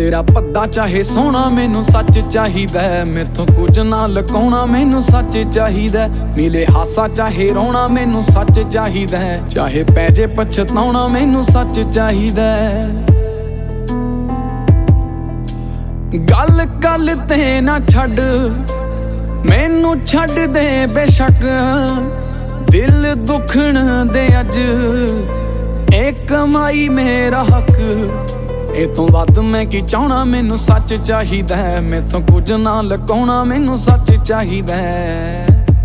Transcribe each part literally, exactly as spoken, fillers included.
तेरा भद्दा चाहे सोना मैनू सच चाहिदा है, मैथों कुछ ना लुकाउणा मैनू सच चाहिदा है। मिले हासा चाहे रोना मैनू सच चाहिदा है, चाहे पैजे पछताउणा मैनू सच चाहिदा है। गल गल ते ना छड्ड मैनू छड्ड दे बेशक, दिल दुखण दे अज ए कमाई मेरा हक। ए तो वध मैं की चाहना मैनू सच चाहिदा है, मैथों कुछ ना लुकाउणा मैनू सच चाहिदा है।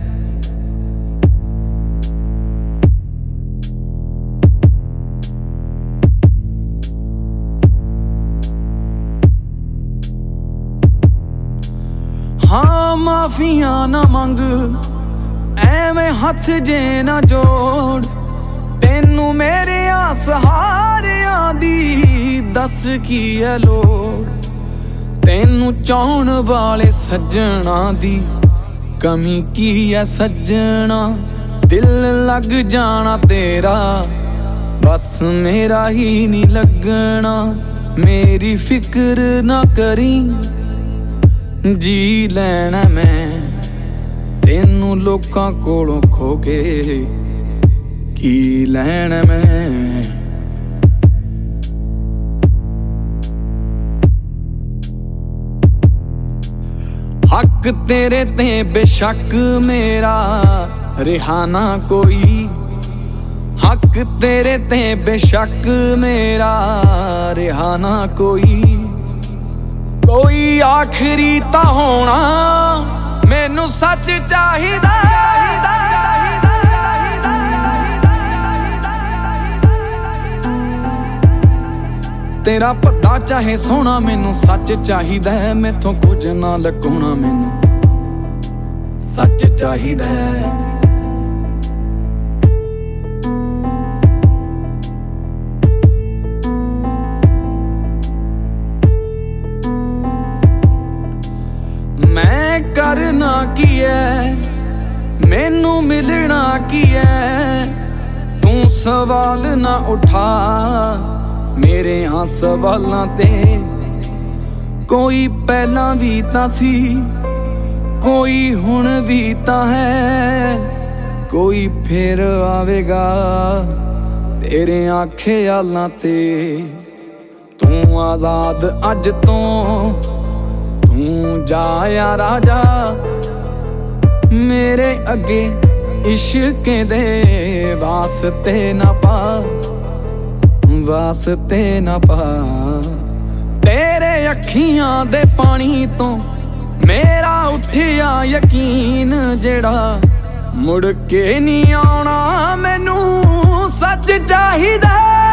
हाँ माफिया ना मंग एवें हथ जे ना जोड़, तेनू मेरे सहारियां दी दस की है लोड़। तेनू चाहण वाले सज्जणा दी कमी की है सज्जणा, दिल लग जाना तेरा बस मेरा ही नहीं लगना। मेरी फिक्र ना करी जी लैना मैं, तेनू लोकां कोलों खो के की लैना मैं। हक तेरे ते बेशक मेरा रिहाना कोई, हक तेरे ते बेशक मेरा रिहाना कोई। कोई आखिरी ता होना मैनू सच चाहिदा, तेरा भद्दा चाहे सोना मैनू सच चाहिदा है, मैथों कुछ ना लुकाउणा मैनू सच चाहिदा है। मैं करना की है मैनू मिलना की है, तू सवाल ना उठा मेरे हाँ सवालां ते। कोई पहला भी तां सी कोई हुण भी तां है, कोई फिर आवेगा तेरे आखे आलां ते। तू आजाद अज तो तू जाया राजा, मेरे अगे इश्क दे वास्ते ना पा वास्ते ना पा। तेरे अखियां दे पानी तो मेरा उठिया यकीन, जेड़ा मुड़ के नहीं आना मैनू सच चाहिदा।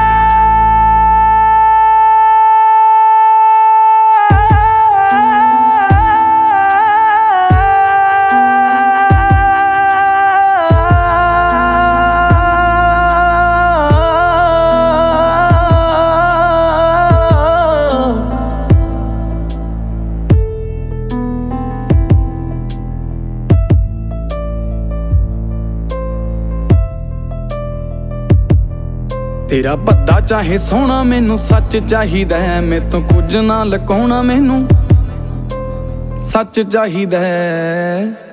तेरा भद्दा चाहे सोना मैनू सच चाहिदा है, मैथों कुछ ना लुकाउणा मैनू सच चाहिदा है।